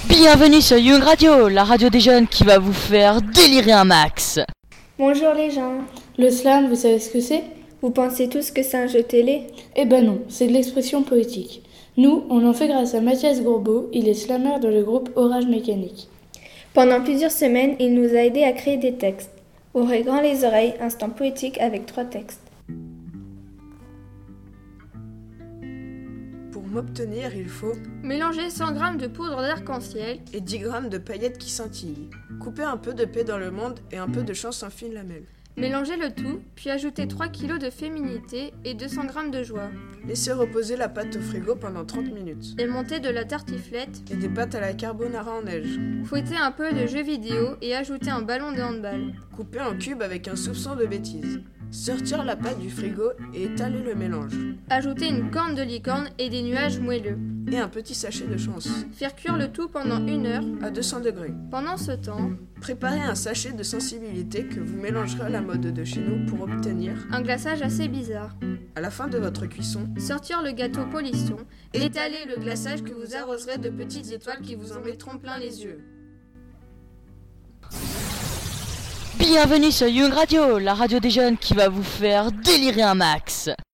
Bienvenue sur Young Radio, la radio des jeunes qui va vous faire délirer un max. Bonjour les gens. Le slam, vous savez ce que c'est ? Vous pensez tous que c'est un jeu télé ? Eh ben non, c'est de l'expression poétique. Nous, on en fait grâce à Mathias Gourbeau, il est slammer dans le groupe Orage Mécanique. Pendant plusieurs semaines, il nous a aidés à créer des textes. Ouvrez grand les oreilles, instant poétique avec 3 textes. Pour m'obtenir, il faut mélanger 100 g de poudre d'arc-en-ciel et 10 g de paillettes qui scintillent. Couper un peu de paix dans le monde et un peu de chance en fine lamelle. Mélanger le tout, puis ajouter 3 kg de féminité et 200 g de joie. Laisser reposer la pâte au frigo pendant 30 minutes. Et monter de la tartiflette et des pâtes à la carbonara en neige. Fouetter un peu de jeux vidéo et ajouter un ballon de handball. Couper en cubes avec un soupçon de bêtise. Sortir la pâte du frigo et étaler le mélange. Ajouter une corne de licorne et des nuages moelleux. Et un petit sachet de chance. Faire cuire le tout pendant 1 heure à 200 degrés. Pendant ce temps, préparez un sachet de sensibilité que vous mélangerez à la mode de chez nous pour obtenir un glaçage assez bizarre. À la fin de votre cuisson, sortir le gâteau polisson, étaler le glaçage que vous arroserez de petites étoiles qui vous en mettront plein les yeux. Bienvenue sur Young Radio, la radio des jeunes qui va vous faire délirer un max.